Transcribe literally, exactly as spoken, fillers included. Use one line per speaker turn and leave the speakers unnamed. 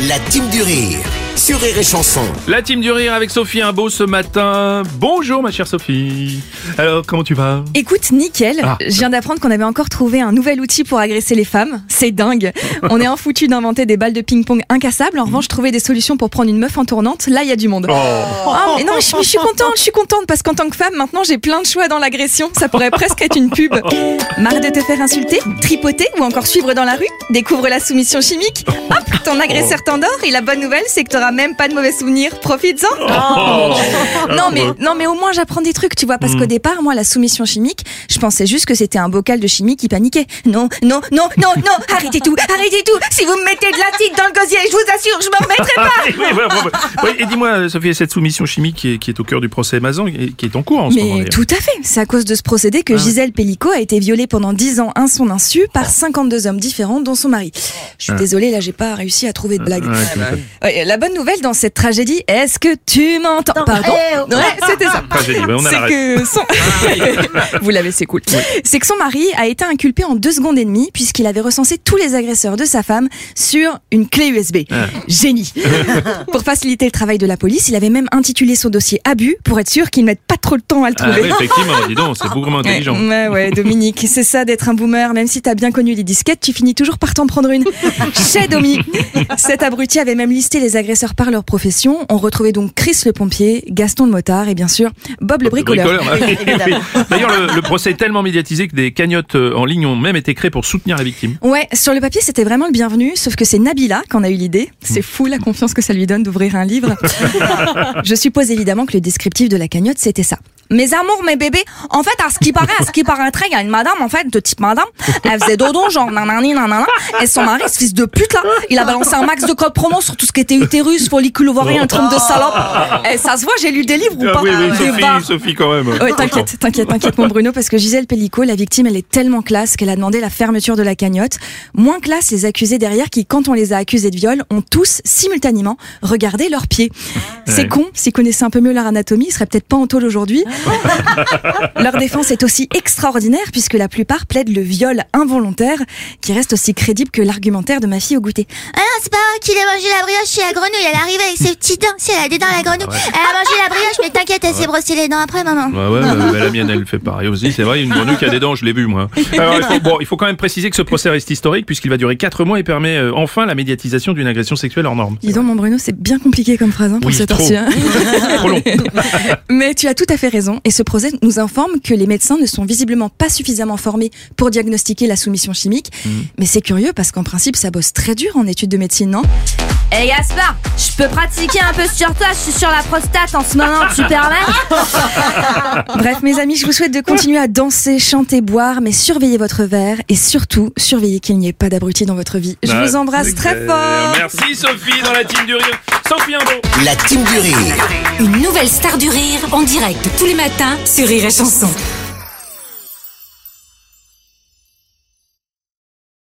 La team du rire sur Rire et Chanson.
La team du rire avec Sophie Imbeau ce matin. Bonjour ma chère Sophie. Alors comment tu vas?
Écoute, nickel.
Ah.
Je viens d'apprendre qu'on avait encore trouvé un nouvel outil pour agresser les femmes. C'est dingue. On est en foutu d'inventer des balles de ping-pong incassables. En revanche, trouver des solutions pour prendre une meuf en tournante, là il y a du monde.
Oh.
Ah, mais non, mais je, mais je suis contente, je suis contente parce qu'en tant que femme, maintenant j'ai plein de choix dans l'agression. Ça pourrait presque être une pub. Marre de te faire insulter, tripoter ou encore suivre dans la rue? Découvre la soumission chimique. Hop, ton agresseur t'endort et la bonne nouvelle c'est que t'auras même pas de mauvais souvenirs. Profites-en.
Oh.
Non mais, non mais au moins j'apprends des trucs, tu vois, parce qu'au départ, moi la soumission chimique, je pensais juste que c'était un bocal de chimie qui paniquait. Non, non, non, non, non, arrêtez tout, arrêtez tout. Si vous me mettez de l'acide dans le gosier, je vous assure, je m'en remettrai pas.
Oui, oui, oui, oui. Oui, et dis-moi Sophie, cette soumission chimique qui est, qui est au cœur du procès Mazan, qui est en cours en ce moment
Mais
d'ailleurs.
tout à fait, c'est à cause de ce procédé que
Ah.
Gisèle Pellicot a été violée pendant dix ans à son insu par cinquante-deux hommes différents dont son mari. Je suis
Ah.
désolée, là j'ai pas réussi à trouver de blague.
Ouais, tu m'étonnes.
Ouais, la bonne nouvelle dans cette tragédie, est-ce que tu m'entends? Pardon. Ouais, c'était ça.
Tragédie, ouais, on a
C'est
la ref.
que son... Vous l'avez, c'est cool. C'est que son mari a été inculpé en deux secondes et demie puisqu'il avait recensé tous les agresseurs de sa femme sur une clé U S B.
Ah.
Génie. Pour faciliter le travail de la police, il avait même intitulé son dossier Abus pour être sûr qu'ils mettent pas trop le temps à le
Ah
trouver.
oui, effectivement, dis donc, c'est beaucoup moins intelligent.
Ouais, ouais, Dominique, c'est ça d'être un boomer. Même si t'as bien connu les disquettes, tu finis toujours par t'en prendre une. Chez Domi. Cet abruti avait même listé les agresseurs par leur profession. On retrouvait donc Chris le pompier, Gaston le motard et bien sûr Bob le bricoleur.
Bricoleur, bah, oui, oui. D'ailleurs, le, le procès est tellement médiatisé que des cagnottes euh, en ligne ont même été créées pour soutenir les victimes.
Ouais, sur le papier c'était vraiment le bienvenu, sauf que c'est Nabila qui en a eu l'idée. C'est fou la confiance que ça lui donne d'ouvrir un livre. Je suppose évidemment que le descriptif de la cagnotte c'était ça. Mes amours, mes bébés, en fait, à ce qui paraît, à ce qui paraîtrait, il y a une madame, en fait, de type madame, elle faisait dodo, genre nanani, nanana, et son mari, ce fils de pute, là, il a balancé un max de code promo sur tout ce qui était utérus, follicule ovarien, un trompe de salope. Et ça se voit, j'ai lu des livres ou
Ah
pas?
oui, oui,
Des barres.
Sophie, Sophie quand même.
Ouais, t'inquiète, t'inquiète, t'inquiète mon Bruno, parce que Gisèle Pellicot, la victime, elle est tellement classe qu'elle a demandé la fermeture de la cagnotte. Moins classe les accusés derrière qui, quand on les a accusés de viol, ont tous, simultanément, regardé leurs pieds. C'est
Ouais.
con, s'ils connaissaient un peu mieux leur anatomie, ils seraient peut-être pas en tôle aujourd'hui. Leur défense est aussi extraordinaire puisque la plupart plaident le viol involontaire, qui reste aussi crédible que l'argumentaire de ma fille au goûter.
Ah non, c'est pas moi qui l'ai mangé la brioche, c'est la grenouille. Elle est arrivée avec ses petites dents. Si, elle a des dents, la grenouille. Elle a mangé la brioche, mais t'inquiète, elle s'est brossé les dents après, maman.
Ouais, ouais, ouais, la mienne, elle fait pareil aussi. C'est vrai, une grenouille qui a des dents, je l'ai vu, moi. Alors, il faut, bon, il faut quand même préciser que ce procès reste historique puisqu'il va durer quatre mois et permet euh, enfin la médiatisation d'une agression sexuelle hors norme.
Dis donc mon Bruno, c'est bien compliqué comme phrase hein, pour
Oui,
cette
trop.
heure-ci, hein.
Trop long.
Mais tu as tout à fait raison, et ce procès nous informe que les médecins ne sont visiblement pas suffisamment formés pour diagnostiquer la soumission chimique.
Mmh.
Mais c'est curieux parce qu'en principe ça bosse très dur en études de médecine, non?
Eh hey, Gaspard, je peux pratiquer un peu sur toi, je suis sur la prostate en ce moment, tu permets?
Bref mes amis, je vous souhaite de continuer à danser, chanter, boire, mais surveillez votre verre et surtout surveillez qu'il n'y ait pas d'abrutis dans votre vie. Je
Ah,
vous embrasse
c'est
très
clair.
fort.
Merci Sophie dans la team du rire. Sophie Imbeau.
La team du rire.
Une nouvelle star du rire en direct tous les matins sur Rire et Chanson.